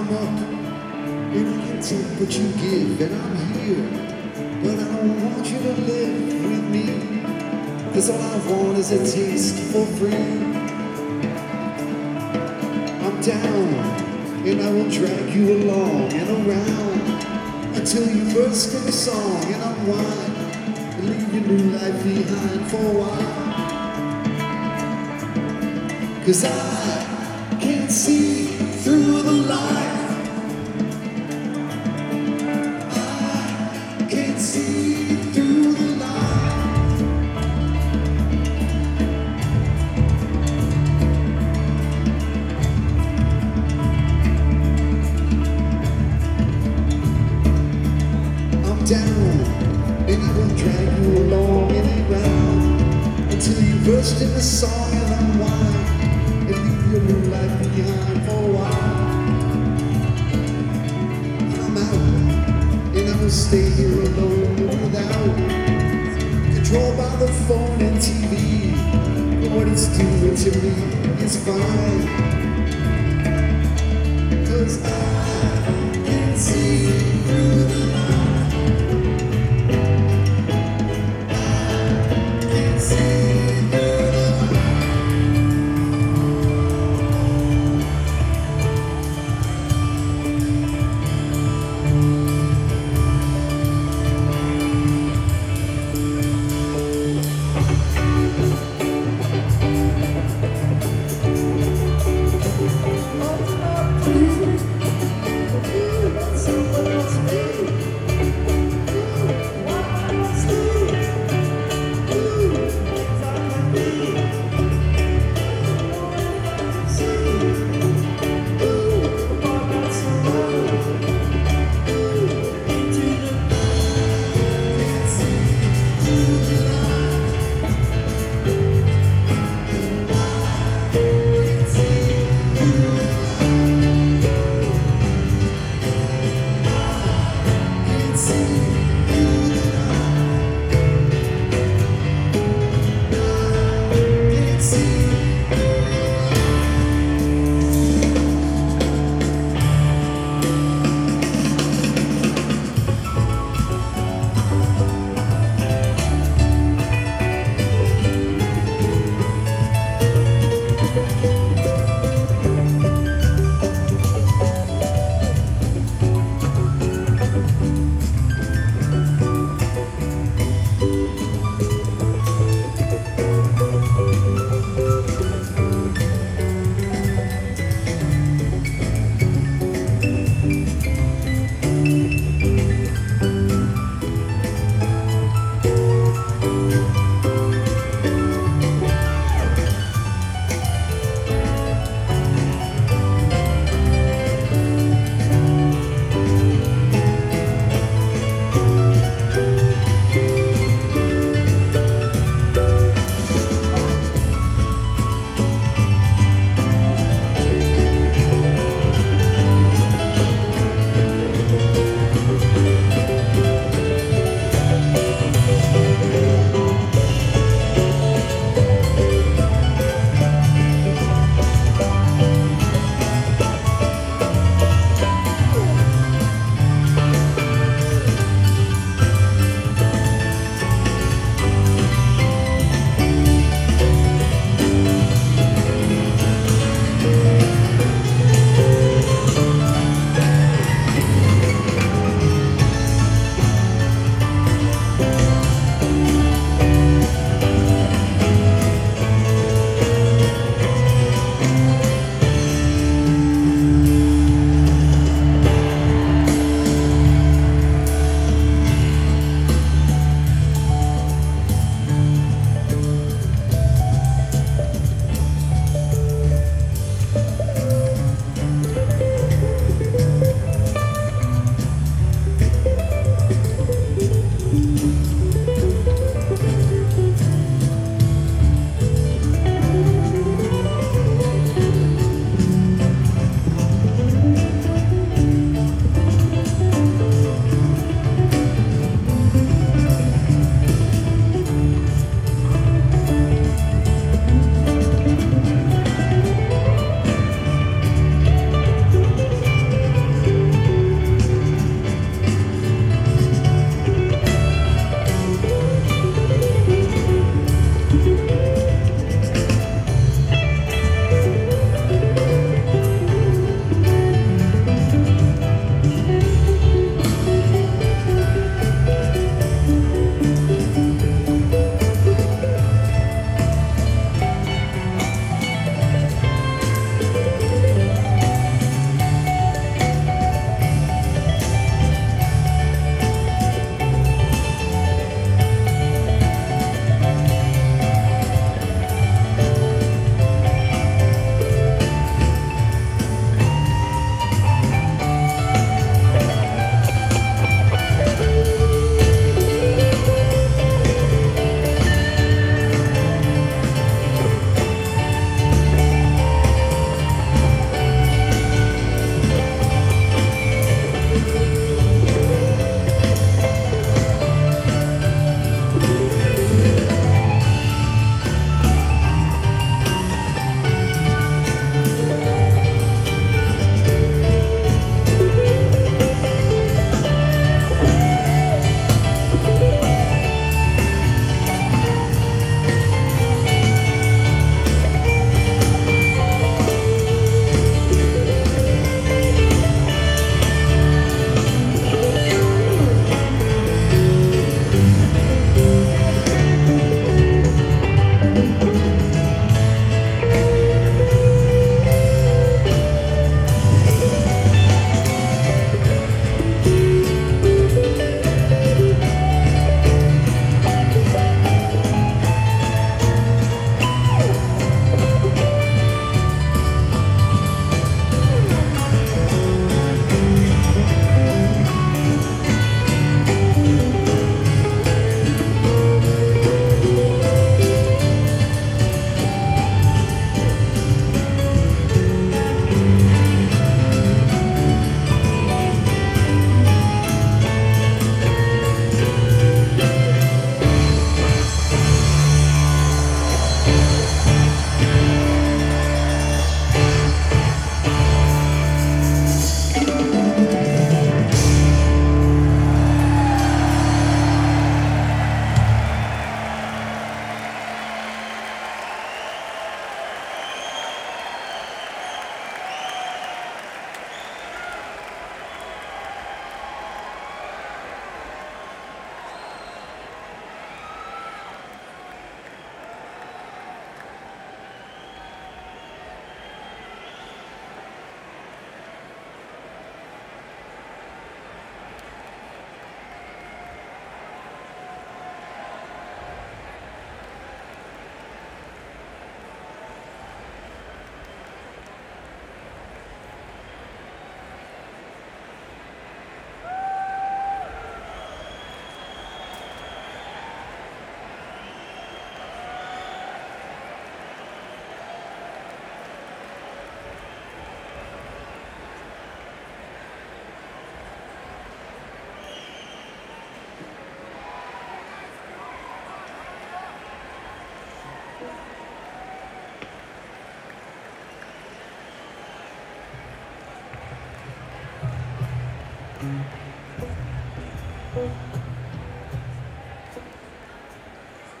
I'm up and I can take what you give, and I'm here, but I don't want you to live with me, 'cause all I want is a taste for free. I'm down and I will drag you along and around until you burst in a song and unwind and leave your new life behind for a while. 'Cause I can't see through the light. I can't see through the light. I'm down and I will drag you along and around until you burst in the song and unwind and leave your new life behind for a while. I'm out and I will stay here alone without control by the phone and TV. But what it's doing to me is fine, 'cause I can see through the light. I can see through the light. Open up, please. Let someone else be.